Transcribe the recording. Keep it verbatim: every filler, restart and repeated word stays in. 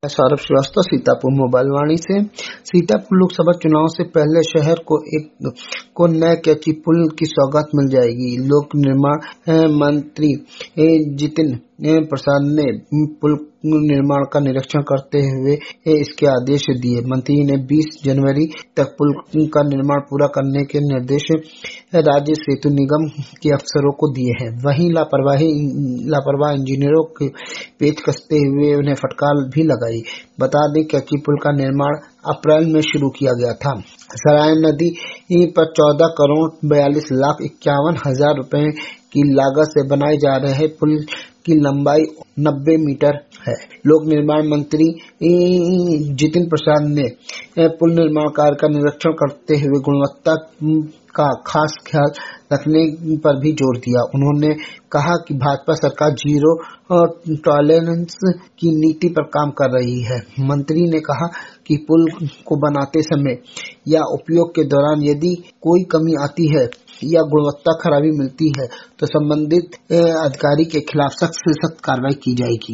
Saurabh Srivastava, Sitapur mobile Vani से। सीतापुर लोकसभा चुनाव से पहले शहर को एक को नए कैची पुल की सौगात मिल जाएगी। लोक निर्माण मंत्री जितिन प्रसाद ने पुल निर्माण का निरीक्षण करते हुए इसके आदेश दिए। मंत्री ने बीस जनवरी तक पुल का निर्माण पूरा करने के निर्देश राज्य सेतु निगम के अफसरों को दिए हैं। वहीं लापरवाही लापरवाह इंजीनियरों के पेच कसते हुए उन्हें फटकार भी लगाई। बता दें, कैची पुल का निर्माण अप्रैल में शुरू किया गया था। सराय नदी पर चौदह करोड़ बयालीस लाख इक्यावन हजार रुपए की लागत से बनाए जा रहे पुल की लंबाई नब्बे मीटर है। लोक निर्माण मंत्री जितिन प्रसाद ने पुल निर्माण कार्य का निरीक्षण करते हुए गुणवत्ता का खास ख्याल रखने पर भी जोर दिया। उन्होंने कहा कि भाजपा सरकार जीरो टॉलरेंस की नीति पर काम कर रही है। मंत्री ने कहा कि पुल को बनाते समय या उपयोग के दौरान यदि कोई कमी आती है या गुणवत्ता खराबी मिलती है तो संबंधित अधिकारी के खिलाफ सख्त से सख्त कार्रवाई की जाएगी।